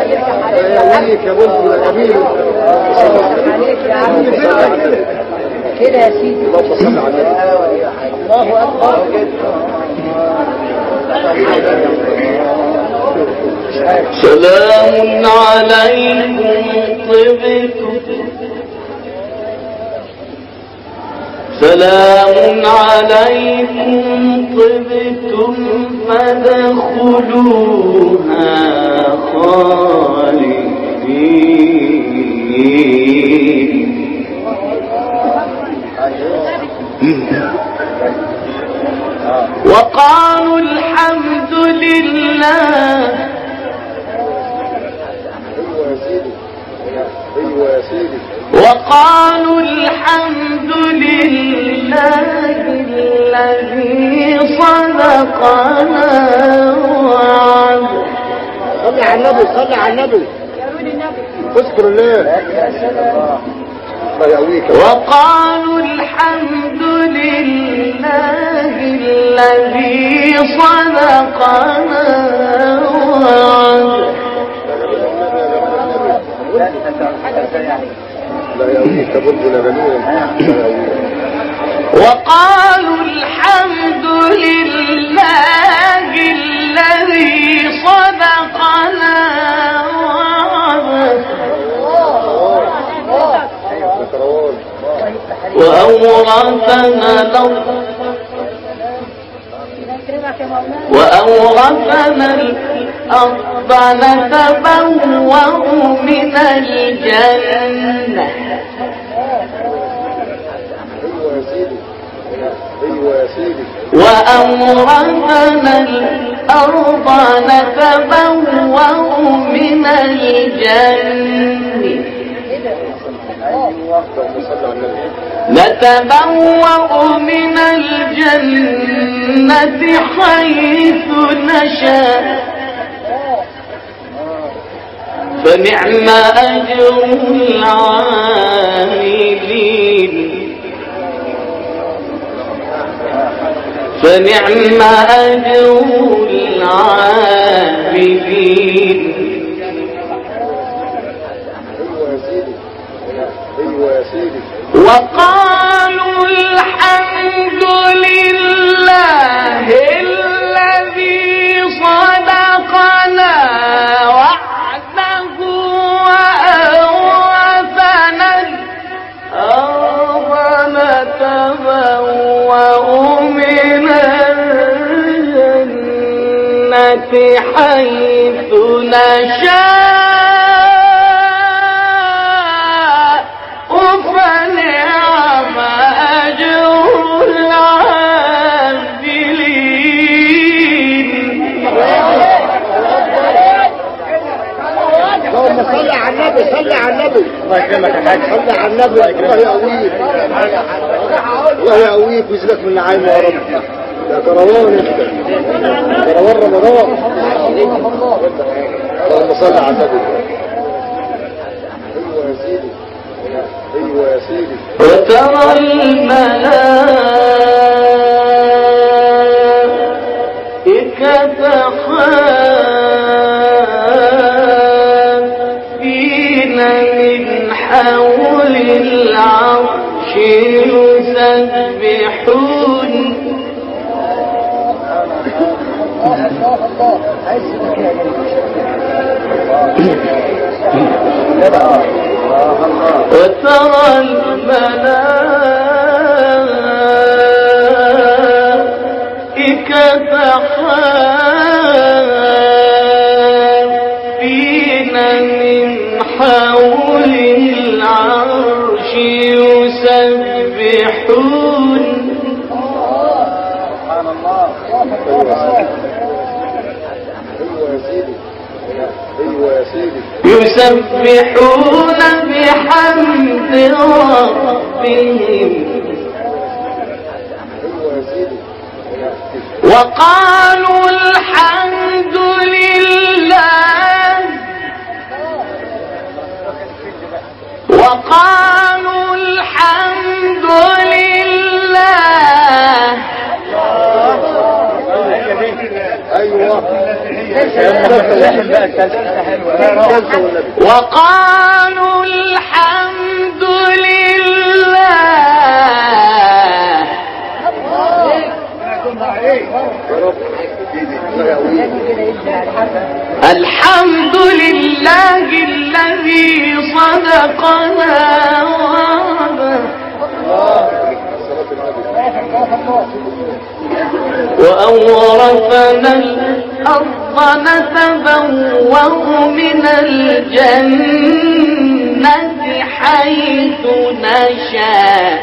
عليك يا بلبل يا جميل كده يا سيدي. اللهم صل على النبي. الله اكبر. سلام عليكم طبتم سلام عليكم طبتم فادخلوها خالدين. وقالوا الحمد لله وقالوا الحمد لله الذي صدقنا وعده. صلي على النبي صلي على النبي اذكر الله. وقالوا الحمد لله الذي صدقنا وعده. لا يأويك بلبل جميل. وقالوا الحمد لله الذي صدقنا وعده. وأورثنا الأرض نتبوأ من الجنة. وأورثنا الأرض نتبوأ من الجنة. نتبوأ من الجنة حيث نشاء فنعم أجر العاملين. فنعم أجر العاملين. وقالوا الحمد لله الذي صدقنا وعده وأورثنا الأرض نتبوأ من الجنة حيث نشاء فنعم أجر العاملين. اللهم صل على النبي صل على النبي. الله يكرمك يا حاج. صل على النبي. الله يقويك الله يقويك ويزيدك من نعيمه يا رب. يا كروان انت كروان رمضان. اللهم صل على النبي. ايوه يا سيدي. وترى الملائكة حافين من حول العرش يسبحون. وترى الملائكة حافين من حول العرش يسبحون. سبحان الله. ايوه يا سيدي. يسبحون بحمد ربهم. وقالوا الحمد لله وقالوا الحمد لله. ايوه وقالوا الحمد لله الحمد لله الذي صدقنا وأورثنا الأرض نتبوأ من الجنة حيث نشاء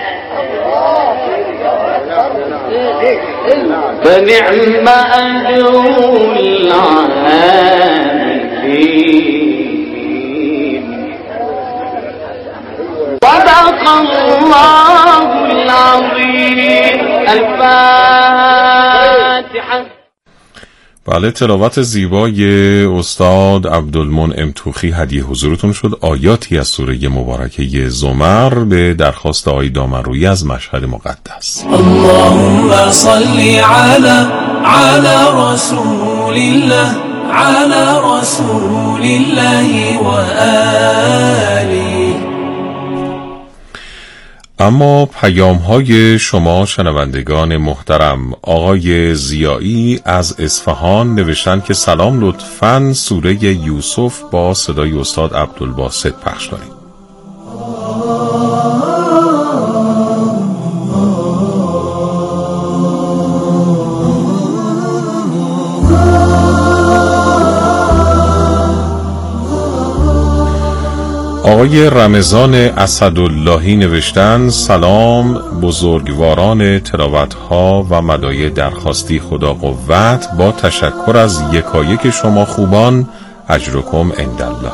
فنعم أجر العاملين صدق الله العظيم. الفاتحة. بله، تلاوت زیبای استاد عبدالمنعم توخی هدیه حضورتون شد. آیاتی از سوره مبارکه زمر به درخواست آقای دامنرویی از مشهد مقدس. اللهم صل على رسول الله على رسول الله و آله. اما پیام‌های شما شنوندگان محترم، آقای ضیایی از اصفهان نوشتن که سلام، لطفاً سوره یوسف با صدای استاد عبدالباسط پخش کنید. آقای رمضان اسداللهی نوشتن سلام، بزرگواران تلاوت‌ها و مداعی درخواستی خدا قوت، با تشکر از یکایک شما خوبان، اجرکم عندالله.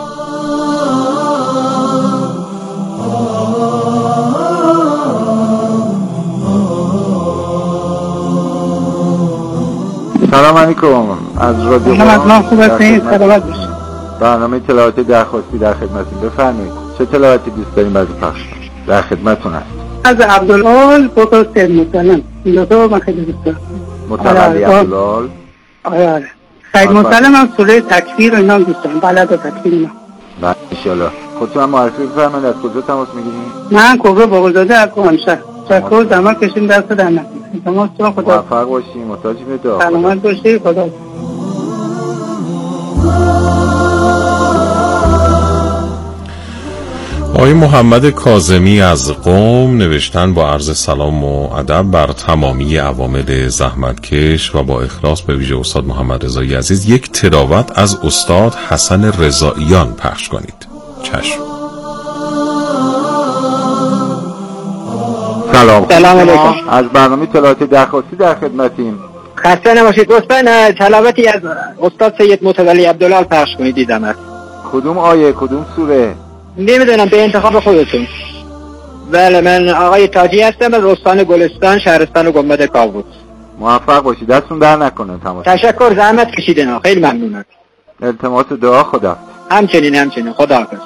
سلام علیکم از رادیو قرآن. خوب هستین؟ سلامت باشید. برنامه تلاوت درخواستی در خدمتتون، بفرمایید چه تلاوتی دوست داریم برای پخش کنیم؟ در خدمتتون هست. از عبدالعال بقول سید مسلم این دو من خیلی دوست دارم. متولی عبدالعال. آره سید مسلم هم سوره تکفیر و اینا دوست دارم، بلد و تکفیر اینا. بله انشالله. خودتون هم معرفی بفرمایید، از کجا تماس میگیرین؟ من کبرا بغلزاده از قمشهر. چکر زمان کشیم دست در نکنید. تماس تو خدا. موفق باشی، محتاج به دعا. سلامت باشی، خدا. آقای محمد کاظمی از قم نوشتن با عرض سلام و ادب بر تمامی عوامل زحمتکش و با اخلاص به ویژه استاد محمد رضایی عزیز یک تلاوت از استاد حسن رضاییان پخش کنید. چشم. سلام علیکم. از برنامه تلاوت درخواستی در خدمتیم. خسته نباشید. لطفاً تلاوتی از استاد سید متولی عبدالعال پخش کنید. دیدم کدوم آیه، کدوم سوره؟ نمیدونم، به انتخاب خودتون. بله من آقای تاجی هستم از استان گلستان، شهرستان و گنبد کاووس. موفق باشید، دستون در نکنه. تشکر، زحمت کشیدین، خیلی ممنونم. التماس دعا. خدا همچنین خدا حافظ.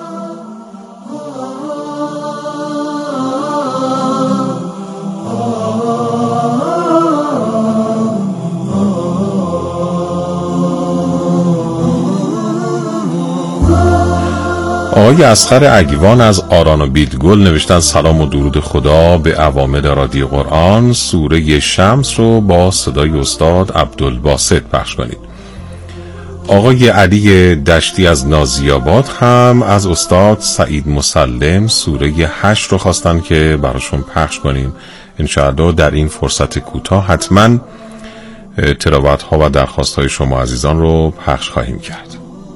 آقای اصغر اگیوان از آران و بیدگل نوشتن سلام و درود خدا به عوامل رادیو قرآن، سوره شمس رو با صدای استاد عبدالباسط پخش کنید. آقای علی دشتی از نازیاباد هم از استاد سعید مسلم سوره 8 رو خواستن که براشون پخش کنیم. انشاءالله در این فرصت کوتاه حتما تلاوت ها و درخواست های شما عزیزان رو پخش خواهیم کرد.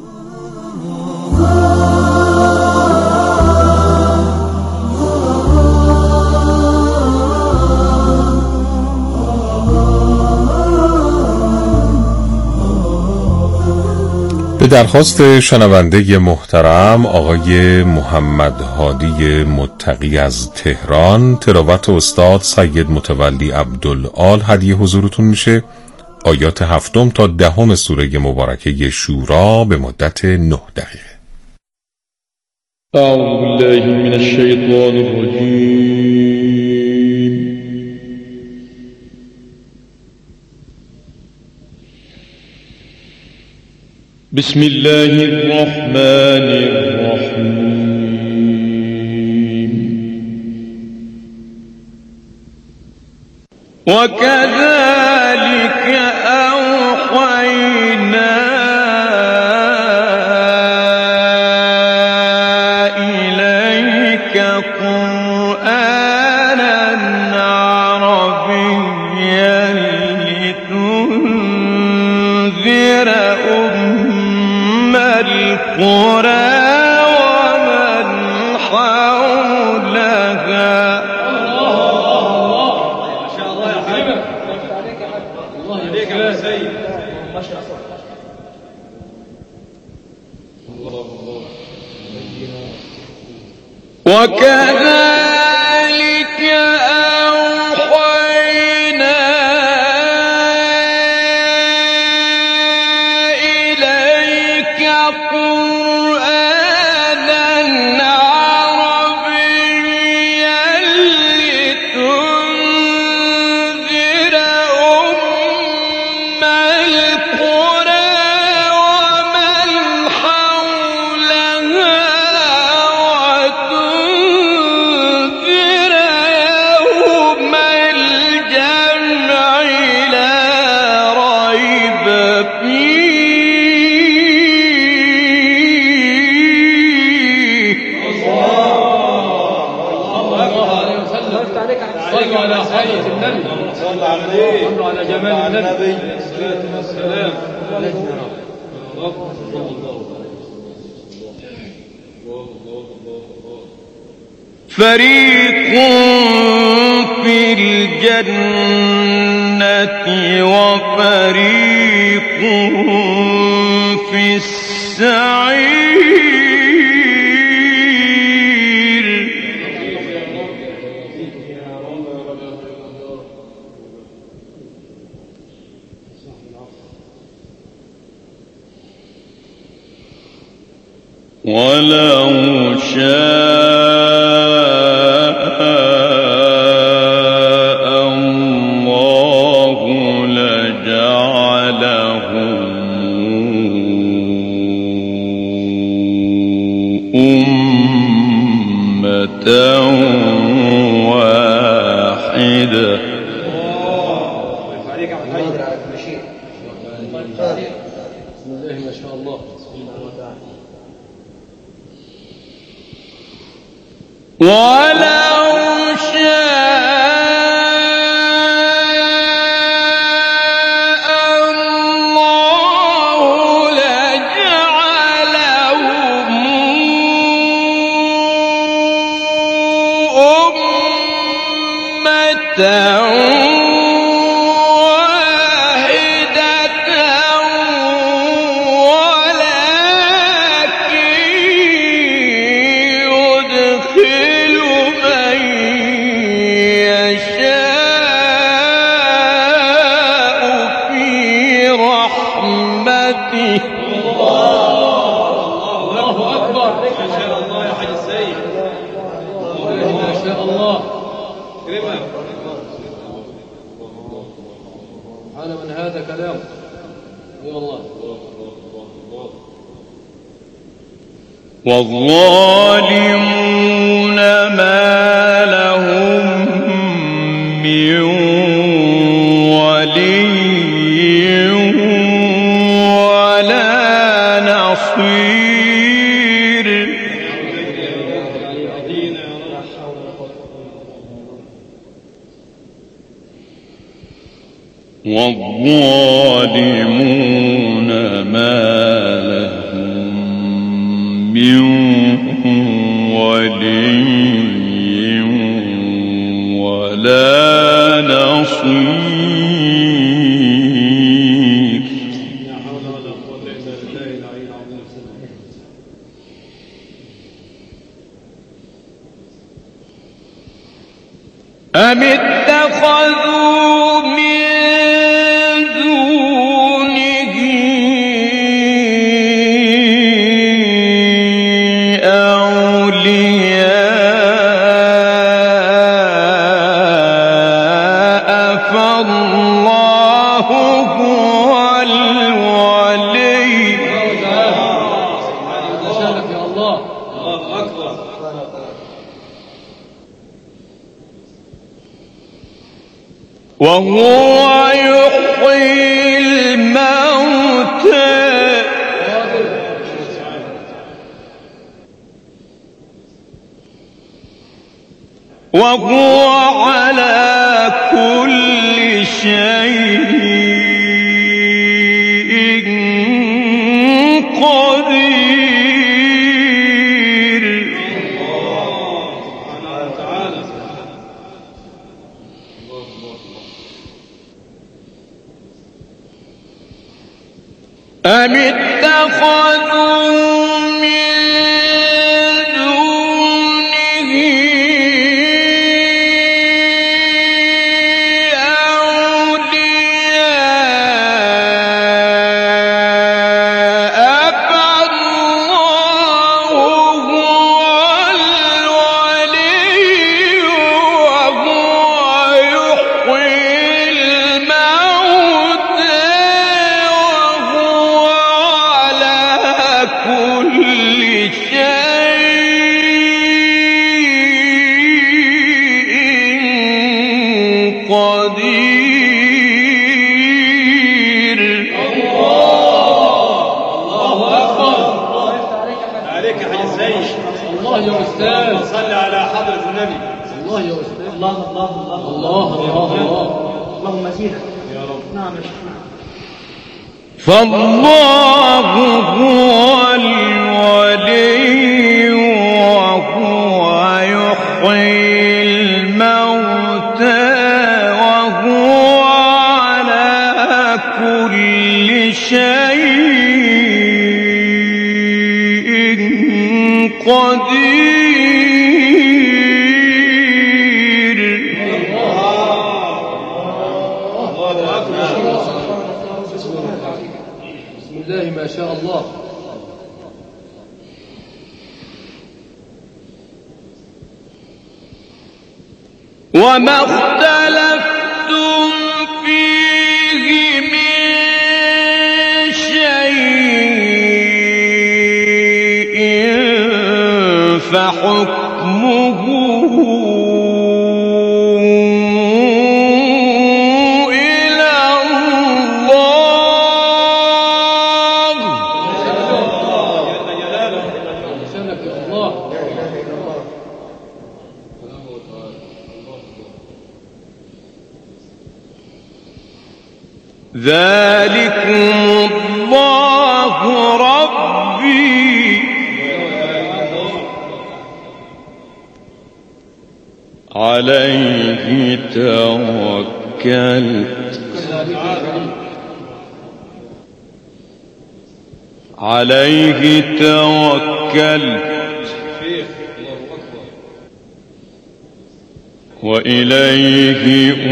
به درخواست شنونده محترم آقای محمد هادی متقی از تهران، تلاوت استاد سید متولی عبدالعال هدیه حضورتون میشه. آیات 7 تا 10 سوره مبارکه شورا به مدت 9 دقیقه. اعوذ بالله من الشیطان الرجیم. بسم الله الرحمن الرحيم. وكذلك أوحينا إليك قرآنا عربيا لتنذر أم القرى ومن حولها. وكذلك أوحينا إليك قرآنا عربيا لتنذر أم القرى ومن حولها وتنذر يوم الجمع لا ريب فيه. صلوا على حضرة النبي، صلوا على جمال النبي الصلاة والسلام. فريق في الجنة وفريق في السعير. ولو شاء الله لجعلهم أمة واحدة. ما شاء الله. ولو شاء الله لجعلهم أمة على من هذا كلام. اي والله. والظالمون ما لهم من ولي ولا نصير. والظالمون ما لهم من ولي ولا نصير. أم اتخذوا من دونه أولياء فالله هو الولي. وهو يحيي الموتى وهو على كل شيء قدير. أم اتخذوا من دونه أولياء فالله هو الولي وهو يحيي الموتى وهو على كل شيء قدير. الله أكبر. عليك يا حاج السيد. الله يا أستاذ. صل على حضرة النبي. الله يا أستاذ. الله الله الله الله الله. اللهم زيدك يا رب. نعم يا شيخ. فالله هو الولي وهو يحيي الموتى وهو على كل شيء قدير. بسم الله ما شاء الله. وما اختلفتم فيه من شيء فحكمه إلى الله. لسانك يا الله. ذلكم الله ربي عليه توكلت وإليه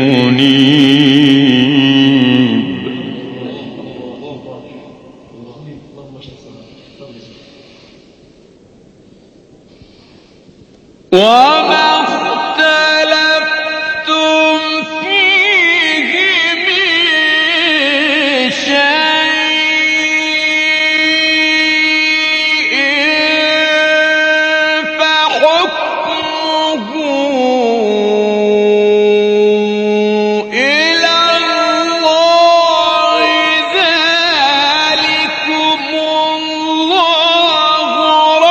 أنيب. وما اختلفتم فيه من شيء فحكمه إلى الله. ذلكم الله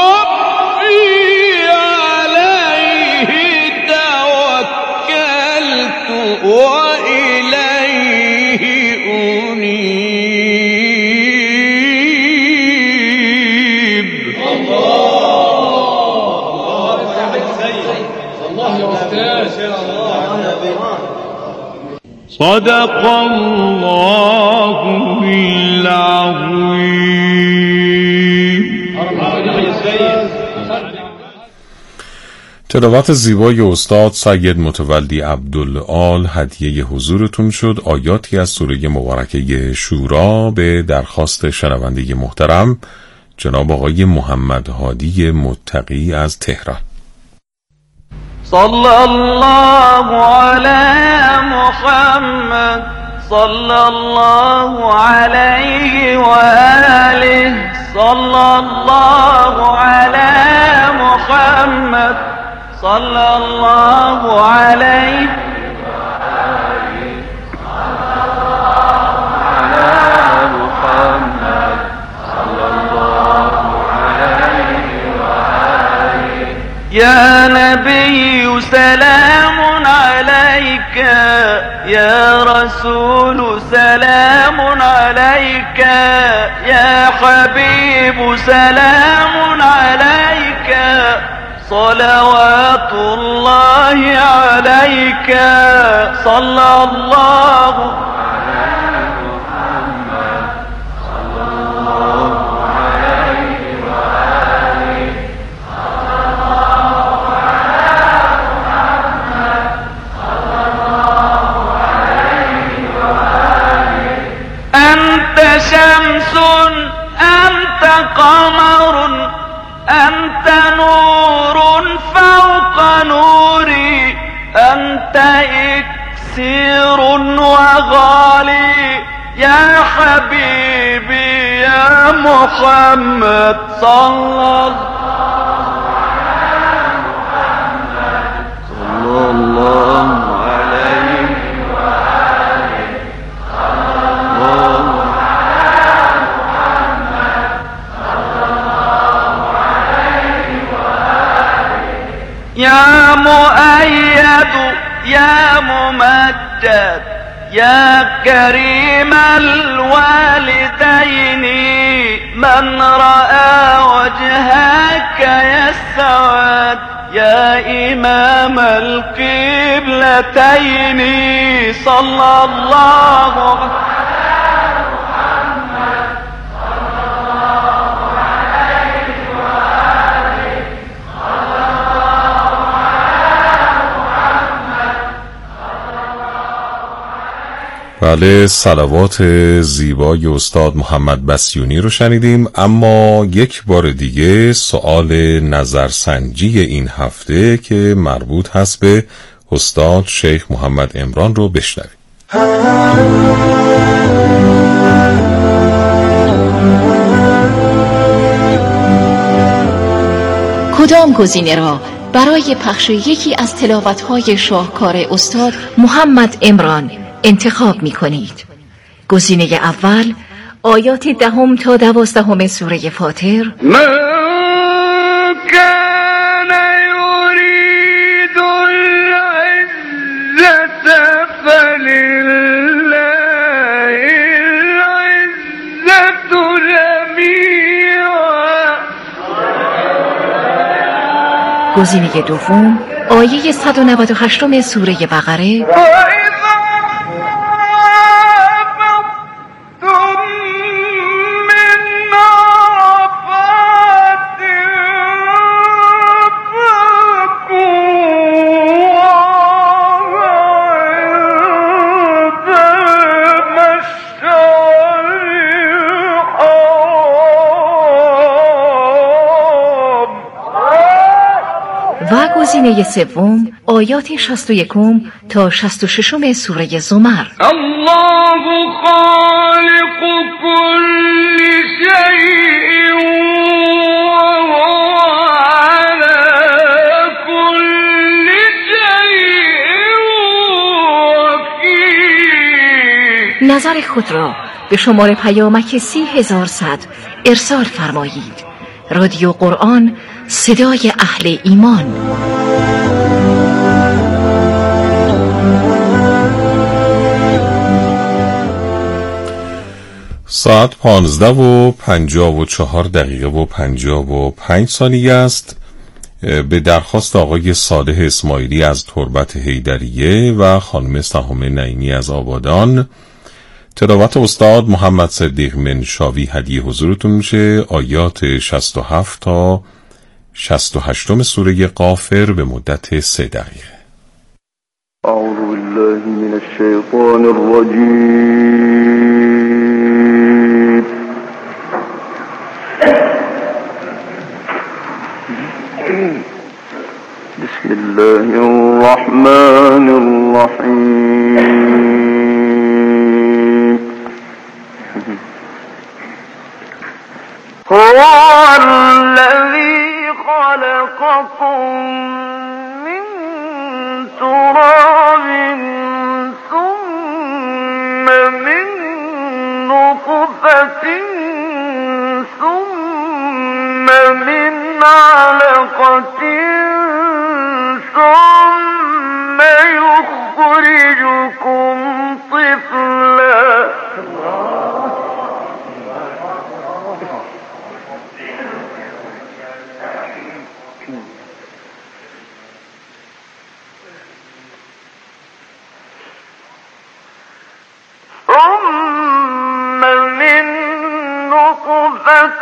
ربي عليه توكلت وإليه أنيب. الله يا أستاذ. صدق الله العظيم. تلاوت زیبای استاد سید متولی عبدالآل هدیه حضورتون شد. آیاتی از سوره مبارکه شورا به درخواست شنونده محترم جناب آقای محمد هادی متقی از تهران. صلى الله على محمد صلى الله عليه وآله صلى الله على محمد صلى الله عليه يا نبي سلام عليك، يا رسول سلام عليك، يا حبيب سلام عليك، صلوات الله عليك، صلى الله شمس أنت قمر أنت نور فوق نوري، أنت إكسير وغالي، يا حبيبي يا محمد صلى الله عليه يا مؤيد يا ممجد يا كريم الوالدين، من رأى وجهك يسعد، يا إمام القبلتين، صلى الله عليه بله، صلوات زیبای استاد محمد بسیونی رو شنیدیم. اما یک بار دیگه سوال نظرسنجی این هفته که مربوط هست به استاد شیخ محمد عمران رو بشنویم. کدام گزینه را برای پخش یکی از تلاوت‌های شاهکار استاد محمد عمران انتخاب می کنید؟ گزینه اول آیات 10 تا 12 سوره فاطر. من کان یرید العزة فلله العزة جمیعا. گزینه دوم آیه 198 سوره بقره. و گزینه سوم آیات 61 تا 66 سوره زمر. الله خالق كل شيء وهو على كل شيء وكيل. نظر خود را به شماره پیامک 30100 ارسال فرمایید. رادیو قرآن، صدای اهل ایمان. ساعت 15:54 است. به درخواست آقای صالح اسماعیلی از تربت حیدریه و خانم سهام نعیمی از آبادان، تلاوت استاد محمد صدیق منشاوی هدیه حضورتون میشه. آیات 67 تا 68 سوره غافر به مدت 3 دقیقه. اعوذ بالله من الشیطان الرجیم. بسم الله الرحمن الرحیم. هو الذي خلقكم من تراب ثم من نطفة ثم من علقة نطفة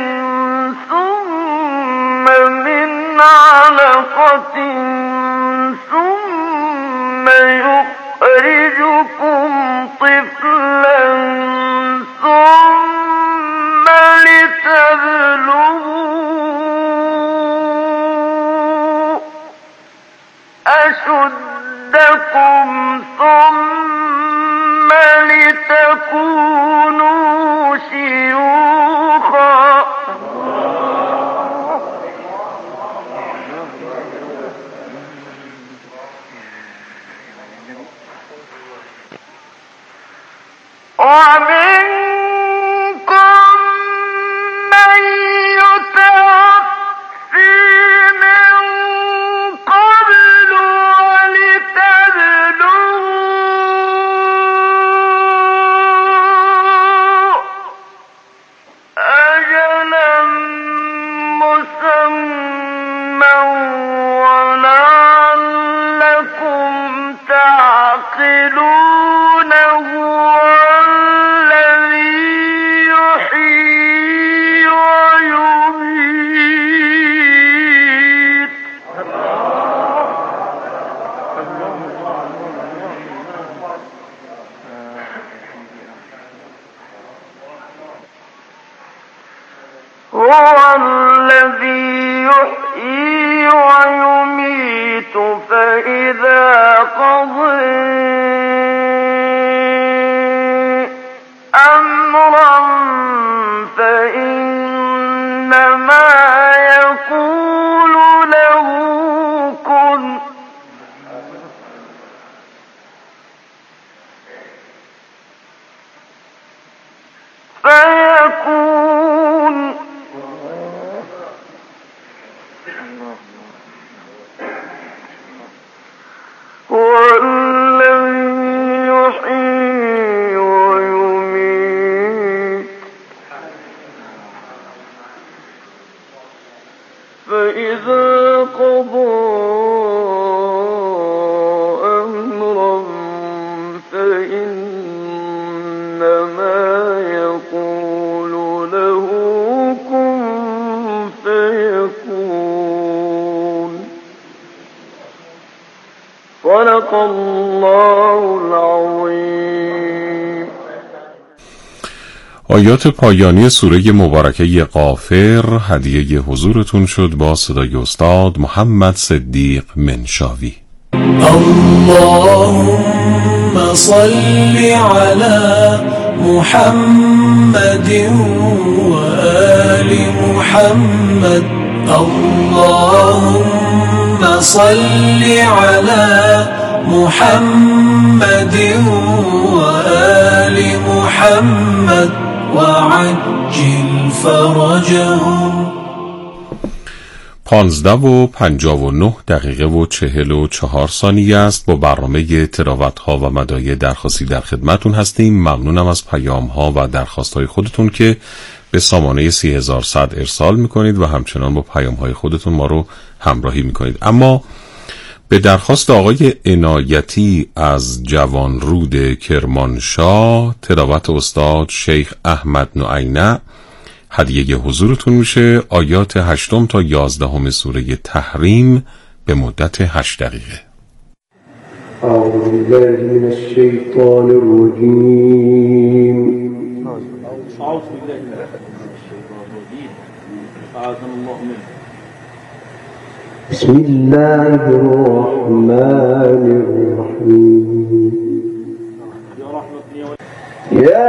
ثم من علقة ثم يخرجكم طفلا ثم لتبلغوا أشدكم ثم لتكونوا شيوخا ومنكم من يتوفي من قبل ولتبلغوا أجلا مسمى ولعلكم تعقلون هو الذي يحيي ويميت فإذا قضى أمرا فإنما يقول له كن فيكون هو الذي يحيي ويميت فإذا قضى أمرا فإنما يقول له كن فيكون صدق الله العظيم. آیات پایانی سوره مبارکه غافر هدیه حضورتون شد با صدای استاد محمد صدیق منشاوی. اللهم صل على محمد وآل محمد. اللهم صل على محمد وآل محمد وعجل فرجهم. 15:59 است. با برنامه تلاوت‌ها و مداعی درخواستی در خدمتون هستیم. ممنونم از پیام‌ها و درخواست‌های خودتون که به سامانه 3100 ارسال میکنید و همچنان با پیام‌های خودتون ما رو همراهی میکنید. اما به درخواست آقای عنایتی از جوانرود کرمانشاه، تلاوت استاد شیخ احمد نعینه هدیه حضورتون میشه. آیات 8 تا 11 سوره تحریم به مدت 8 دقیقه. أعوذ بالله من الشيطان الرجيم. بسم الله الرحمن الرحيم. يا